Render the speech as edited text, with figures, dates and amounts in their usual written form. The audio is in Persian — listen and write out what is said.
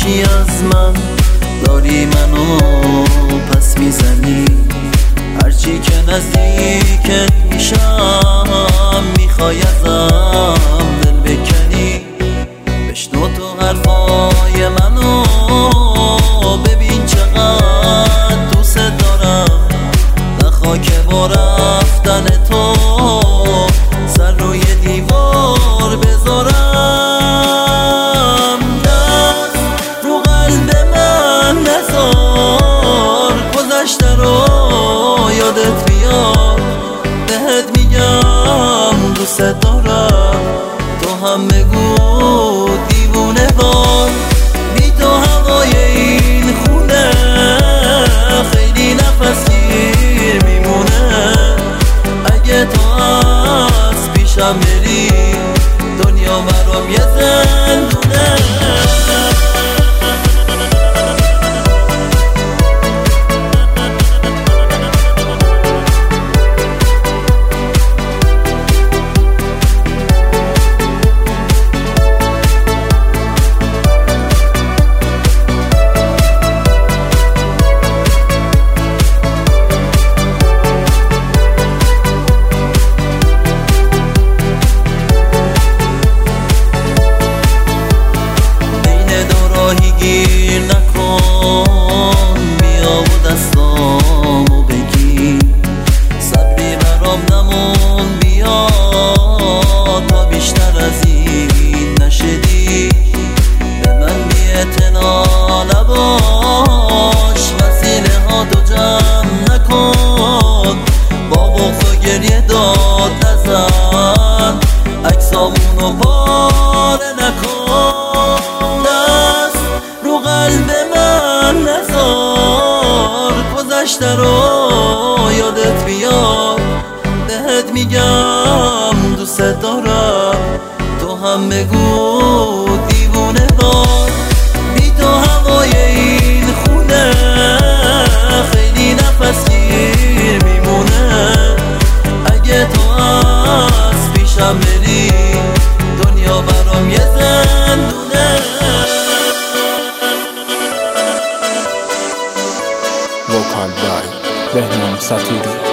یکی از من داری منو پس میزنی، هرچی که نزدیکت میشم میخوای ازم دل بکنی. بشنو تو حرفای منو، ببین چقدر دوست دارم، نخوا که با رفتن تو سر روی دیوار بذارم. دست رو قلب من نذار، گذشته رو یادت بیار. بهت میگم دوست دارم، تو هم بگو دیوونه وار. بی تو هوای این خونه خیلی نفسگیر میمونه. اگه تو از پیشم بری دنیا برام یه زندونه. گیر نکن، بیا و دستامو بگیر. صبری برام نمون، بیا تا بیشتر از این نشدی. به من بی‌اعتنا نباش، وسیله ها تو جمع نکن. با بغض و گریه داد نزن، عکسامونو پاره نکن. قلب من نذار، گذشته رو یادت بیار. بهت میگم دوست دارم، تو هم بگو دیوونه وار. بی تو هوای این خونه خیلی نفسگیر میمونه. اگه تو از پیشم بری دنیا برام یه زندونه. Vocal by بهنام سطوری.